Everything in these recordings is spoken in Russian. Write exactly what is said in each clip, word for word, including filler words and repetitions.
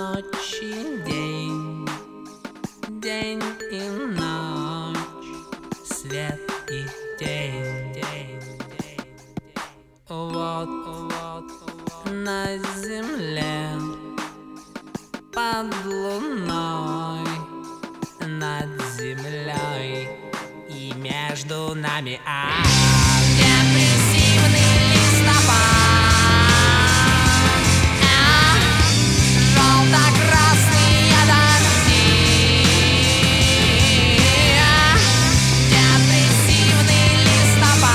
Ночь и день, день и ночь, свет и тень, день, день, день. Вот, вот, на земле, под луной, над землей и между нами а депрессивный листопад, а, желто-красные дожди, а, депрессивный листопад.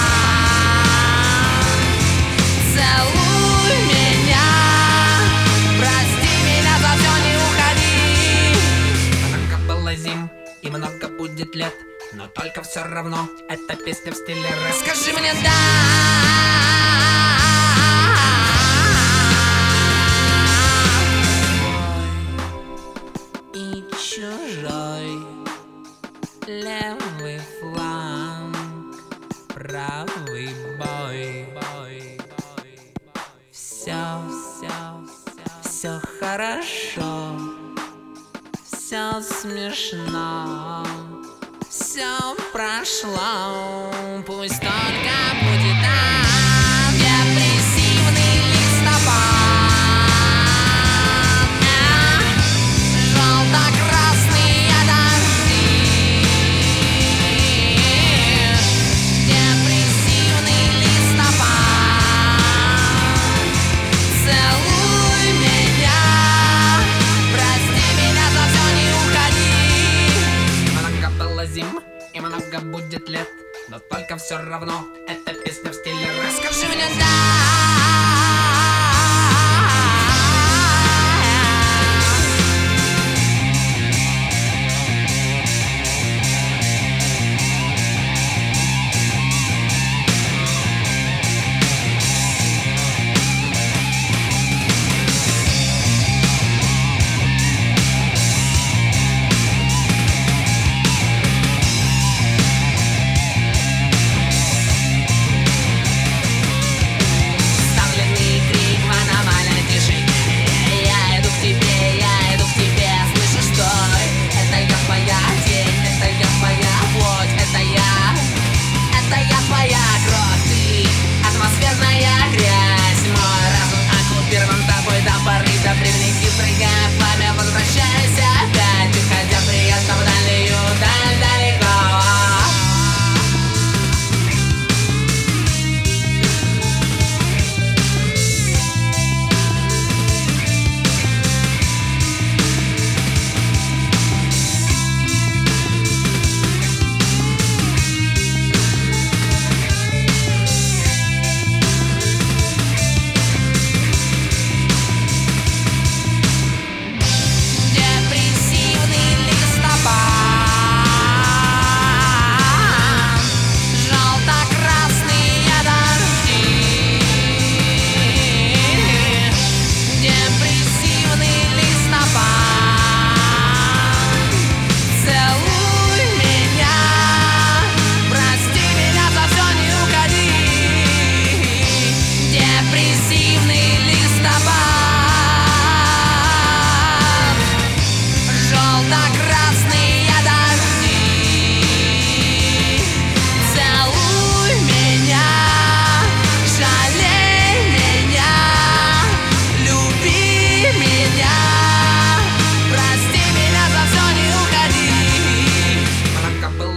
Целуй меня, прости меня, за все не уходи. Много было зим и много будет лет, но только все равно эта песня в стиле рэп. Скажи мне да. Свой и чужой, левый фланг, правый бой. Все, все, все хорошо, все смешно, все прошло, пусть только будет так. Депрессивный листопад, а, желто-красные дожди, депрессивный листопад. Целуй меня, прости меня, за все не уходи. Много было зим и много будет лет, но только все равно эта песня в стиле рэп. Скажи мне да.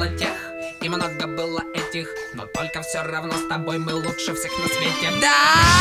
Но только все равно с тобой мы лучше всех на свете. Да!